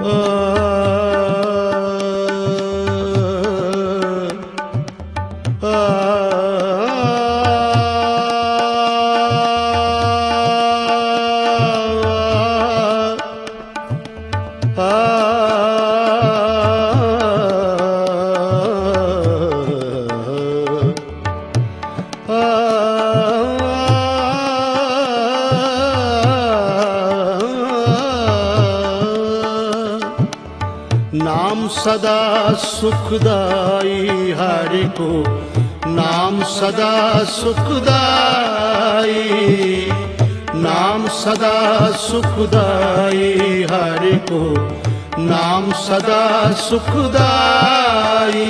नाम सदा सुखदाई हरि को, नाम सदा सुखदाई, नाम सदा सुखदाई हरि को, नाम सदा सुखदाई।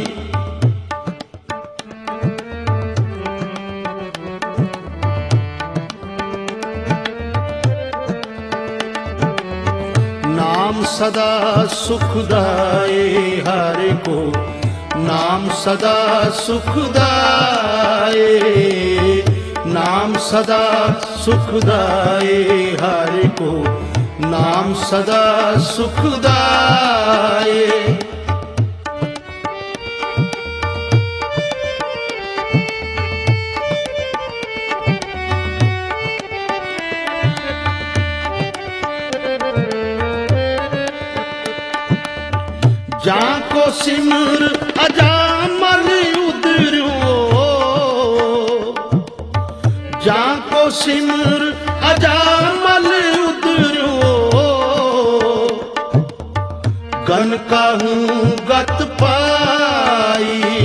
नाम सदा सुखदाई हरि को, नाम सदा सुखदाई, नाम सदा सुखदाई हरि को, नाम सदा सुखदाई। जाको सिमर अजामल उदरियो, जाको सिमर अजामल उदरियो, गन कहूँ गत पाई,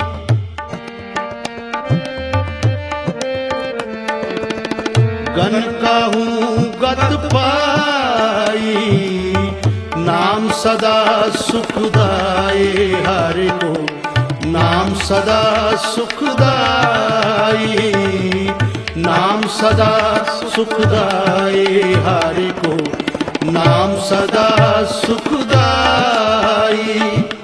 गन कहूँ गत पाई। नाम सदा सुखदाई हरि को, नाम सदा सुखदाई, नाम सदा सुखदाई हरि को, नाम सदा सुखदाई।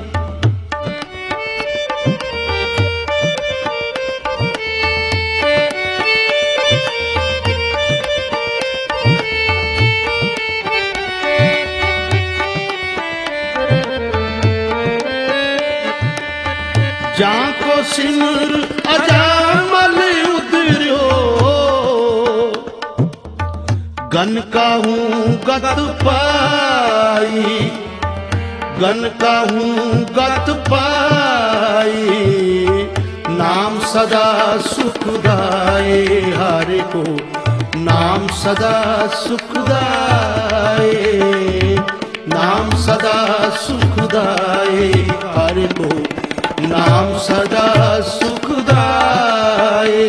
जाको सिमर अजामल उदरियो, गन कहूँ गत पाई, गन कहूँ गत पाई। नाम सदा सुखदाई हरि को, नाम सदा सुखदाई, नाम सदा सुखदाई हरि को, नाम सदा सुखदाई।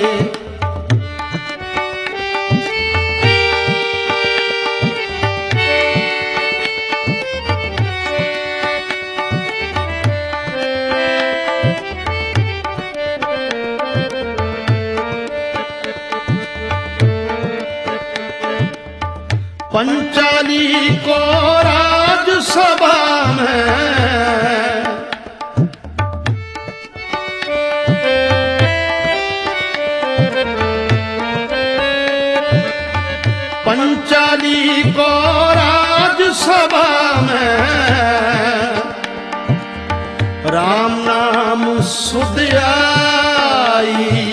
पंचाली को राजसभा में, पंचाली को राजसभा में, राम नाम सुध आई,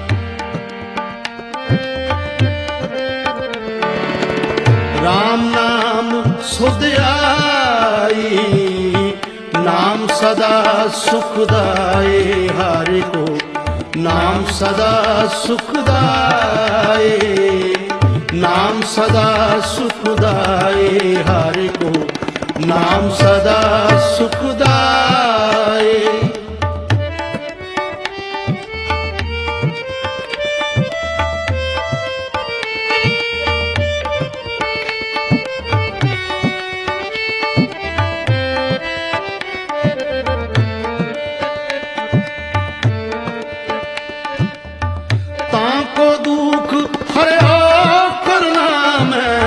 राम नाम सुध आई। नाम सदा सुखदाई हरि को, नाम सदा सुखदाई, नाम सदा सुखदाई हरि को, नाम सदा सुखदाई। ताको दुख हरे करना में,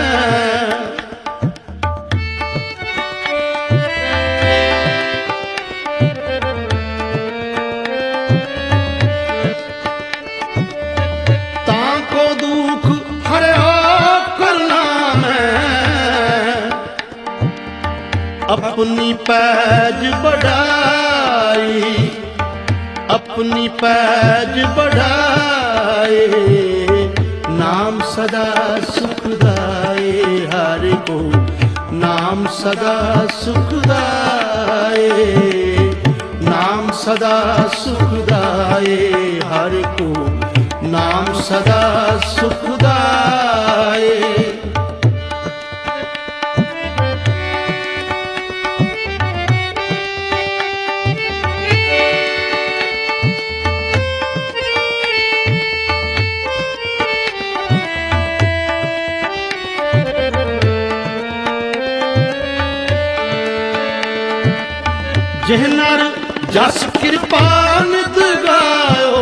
ताको दुख हरे करना में, अपनी पैज बढ़ाई, अपनी पैज बढ़ाए, नाम सदा सुखदाए हरि को, नाम सदा सुखदाए, नाम सदा सुखदाए हरि को, नाम सदा सुखदाए। जिह नर जस कृपा नित गायो,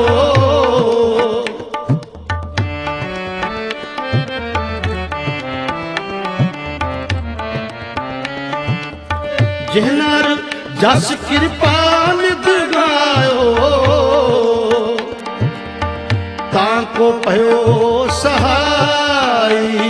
जिह नर जस कृपा नित गायो, ताको पयो सहाई,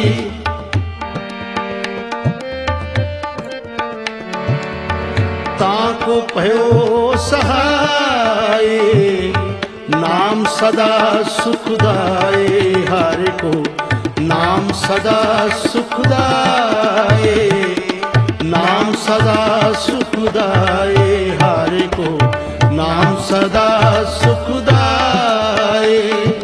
ताको पयो सहाय, नाम सदा सुखदाए हरि को, नाम सदा सुखदाए, नाम सदा सुखदाए हरि को, नाम सदा सुखदाए।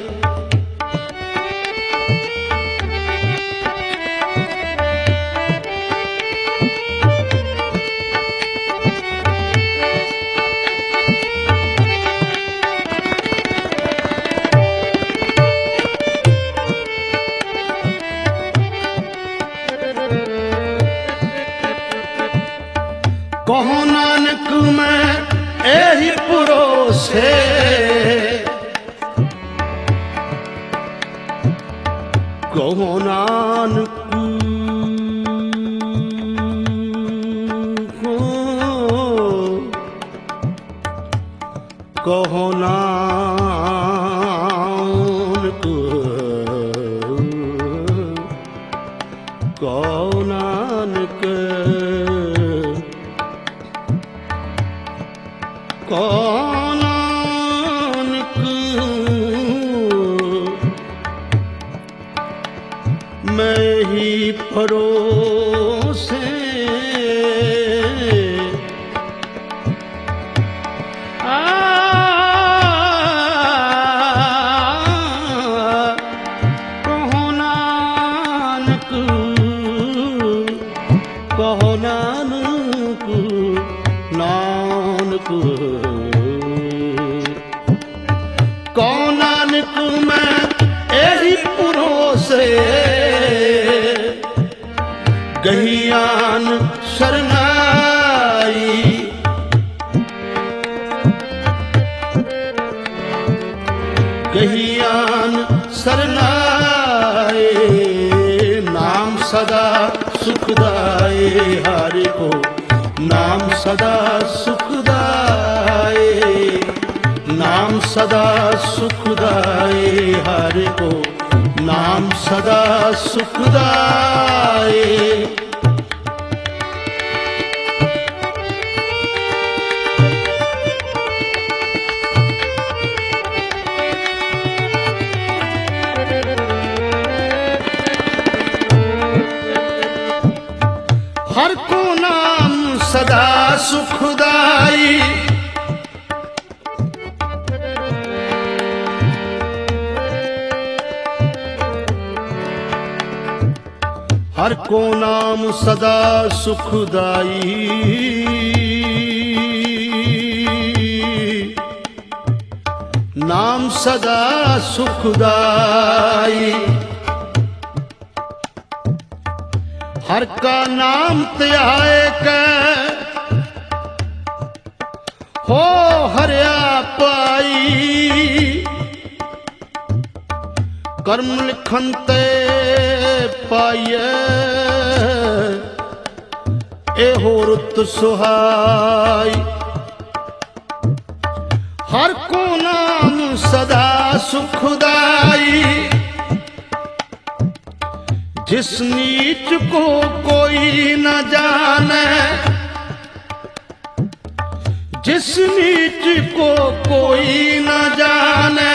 कहो नानक मैं एहि पुरोसे, कहो नानक कहो नानक, कहो नानक, कहो नानक, मैं ही परोसे, कहो नानक, कहो नानक, नानक, कहो नानक मैं एहि पुरोसे, गहियान शरणाई, गहियान शरणाए, नाम सदा सुखदाए हरि को, नाम सदा सुखदाए, नाम सदा सुखदाए हरि को, नाम सदा सुखदाए। हर को नाम सदा सुखदाई, हर को नाम सदा सुखदाई, नाम सदा सुखदाई, हर का नाम त्याए के हो हरिया पाई, कर्म लिखन ते पाइए एहो रुत सुहाई, हर को नाम सदा सुखदाई, जिस नीच को कोई न जाने जिस नीच को कोई न जाने,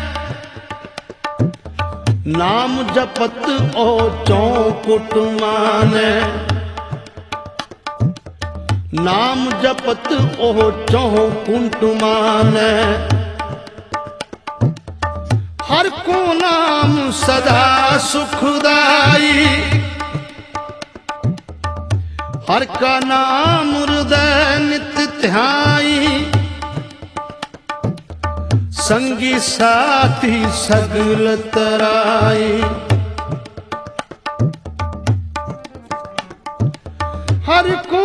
नाम जपत ओ चौकुट माने। नाम जपत ओ चौकुट माने। हर को नाम सदा सुखदाई, हर का नाम हृदय नित ध्याई। संगी साथी सगल तराई, हर को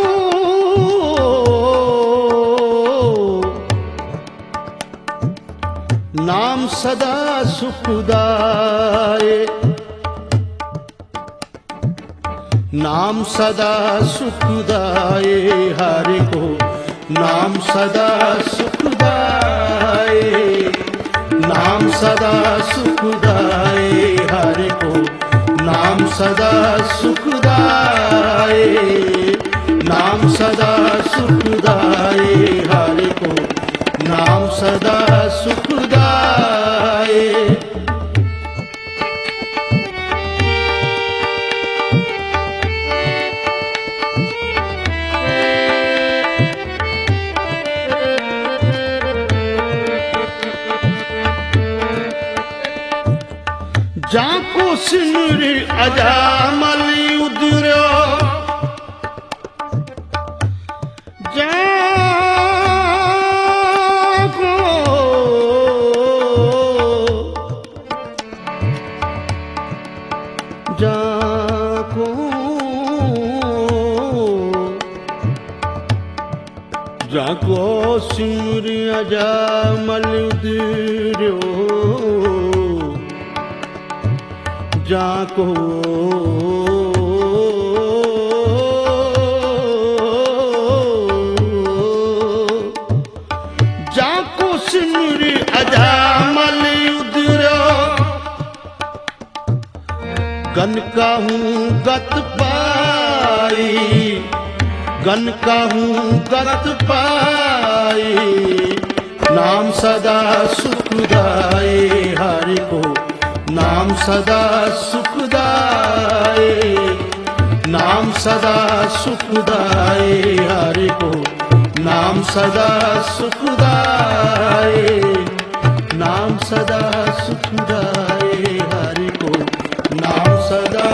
नाम सदा सुखदाए। नाम सदा सुखदाए, हरि को नाम सदा सुखदाए। नाम सदा सुखदाए, हरि को नाम सदा सुखदाए। नाम सदा सुखदाए, हरि को नाम सदा सुखदाए। जाको सिमरि अजामल उदर्यो, जाको सिमरि अजामल उदर्यो। जाको जाको सिमरि अजामल उदर्यो। गन काहूं गत पाई, गन काहूं गत पाई। नाम सदा सुखदाए, हरि को नाम सदा सुखदाए। नाम सदा सुखदाए, हरि को नाम सदा सुखदाए। नाम सदा सुखदाए, हरि को नाम सदा